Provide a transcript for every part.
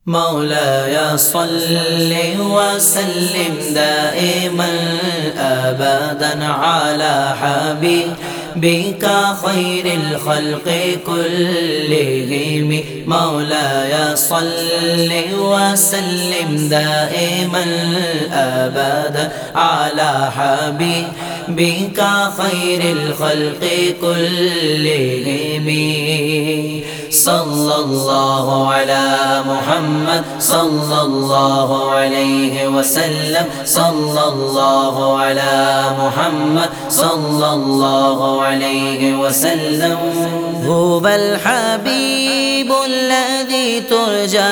مولاي صل وسلم دائما أبدا على حبيبك خير الخلق كلهم. مولاي صل وسلم دائما أبدا على حبيبك خير الخلق كلهم. صلى الله على محمد صلى الله عليه وسلم. صلى الله على محمد صلى الله عليه وسلم. هو الحبيب الذي ترجى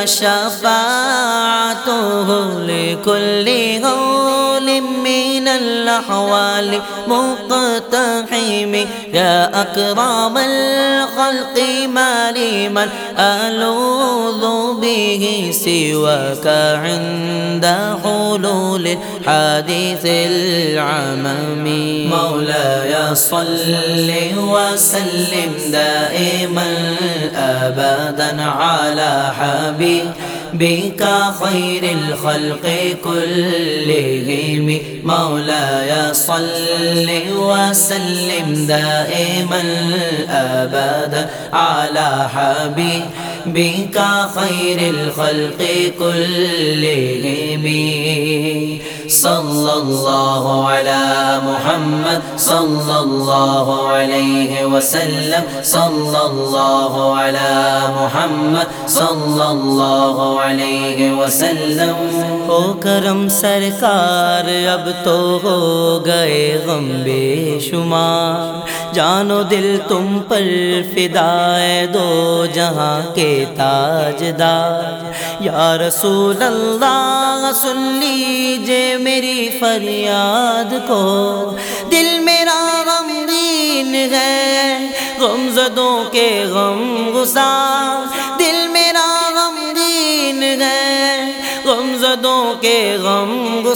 شفاعته لكل هول من الأحوال مقتحم. يا أكرم الخلق ما لي من ألوذ به سواك عند حلول الحادث العمم. مولاي صل وسلم دائما أبدا على حبيبك خير الخلق كلهم. مولاي صل وسلم دائما أبدا على حبيبك خير الخلق كلهم. صلى الله على محمد صلى الله عليه وسلم. صلى الله على محمد صلى الله عليه وسلم. ओ करम सरकार अब तो हो गए गम बेशुमार, जानो दिल तुम पर फिदाए दो जहां के ताजदार। या रसूल अल्लाह सुन लीजिए मेरी फरियाद को, दिल मेरा गमगीन है गमज़दों के गम गुसार। दिल मेरा गमगीन है गमज़दों के गम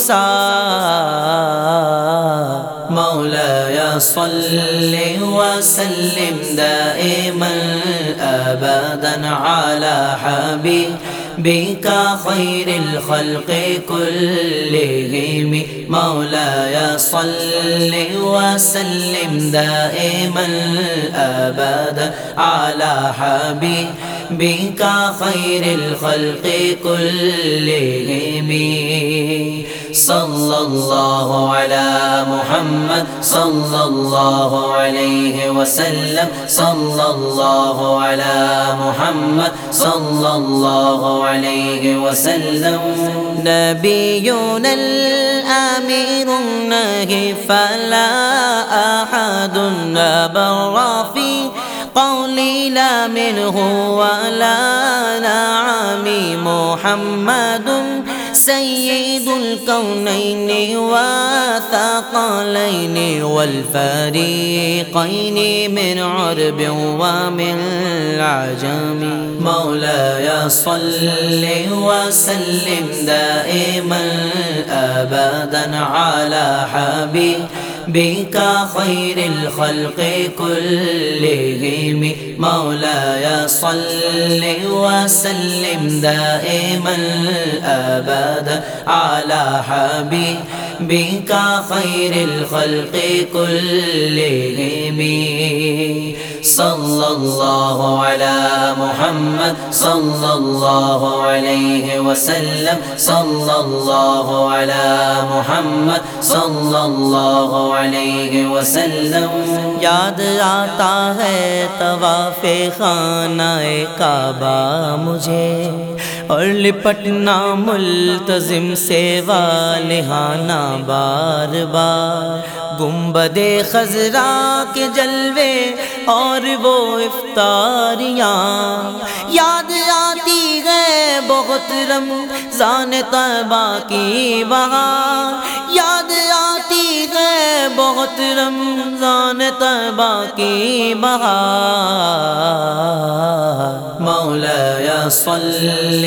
गुसार। مولاي صل وسلم دائما أبدا على حبيبك خير الخلق كلهم. مولاي صل وسلم دائما أبدا على حبيبك خير الخلق كلهم. صلى الله على محمد صلى الله عليه وسلم. صلى الله على محمد صلى الله عليه وسلم. نبينا الأمير النهي فلا أحد بر في قولي لا منه ولا نعمي. محمد سيد الكونين والثقلين والفريقين من عرب ومن عجم. مولاي صل وسلم دائما أبدا على حبيبك خير الخلق كلهم. مولاي صل وسلم دائما أبدا على حبيبك خير الخلق كلهم. صلى الله على محمد صلى الله عليه وسلم. صلى الله على محمد صلى الله عليه وسلم. याद आता है तवाफ़े खानाए काबा मुझे, और लिपटना मुल्तज़िम से वालिहाना बार बार। गुंबदे खज़रा के जलवे और वो इफ्तारियाँ याद आती है बहुत रमज़ान तैबा की बहार। याद आती है बहुत रमज़ान तैबा की बहार। مولاي صل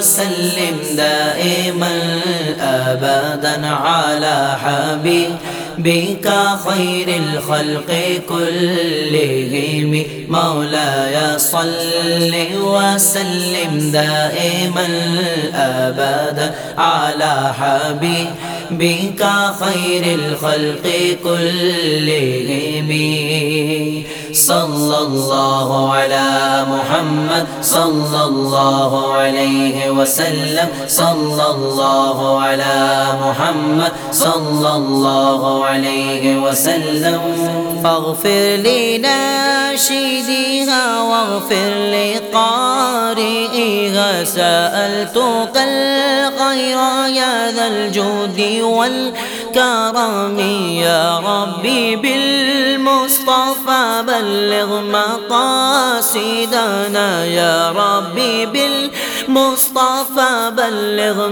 وسلم دائما أبدا على حبيبك بك خير الخلق كلهم. مولاي صل وسلم دائما أبدا على حبيبك خير الخلق كلهم. صلى الله على محمد صلى الله عليه وسلم. صلى الله على محمد صلى الله عليه وسلم. فاغفر لناشديها واغفر لقارئها. سألتك الخير يا ذا الجود والكرم يا ربي بالمصطفى بلغ مقاصدنا. يا ربي بالمصطفى بلغ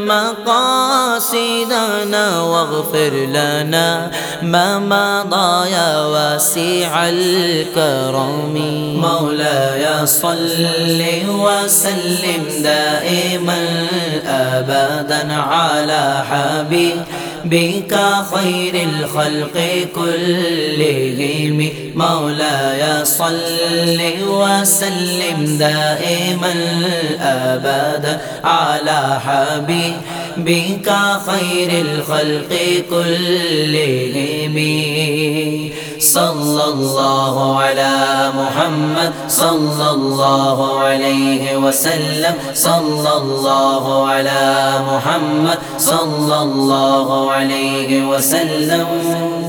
مقاصدنا واغفر لنا ما مضى يا واسع الكرم. مولاي صل وسلم دائما أبدا على حبيبك خير الخلق كلهم. مولاي صل وسلم دائما أبدا على حبيبك خير الخلق كلهم. صلى الله على محمد صلى الله عليه وسلم. صلى الله على محمد صلى الله عليه وسلم.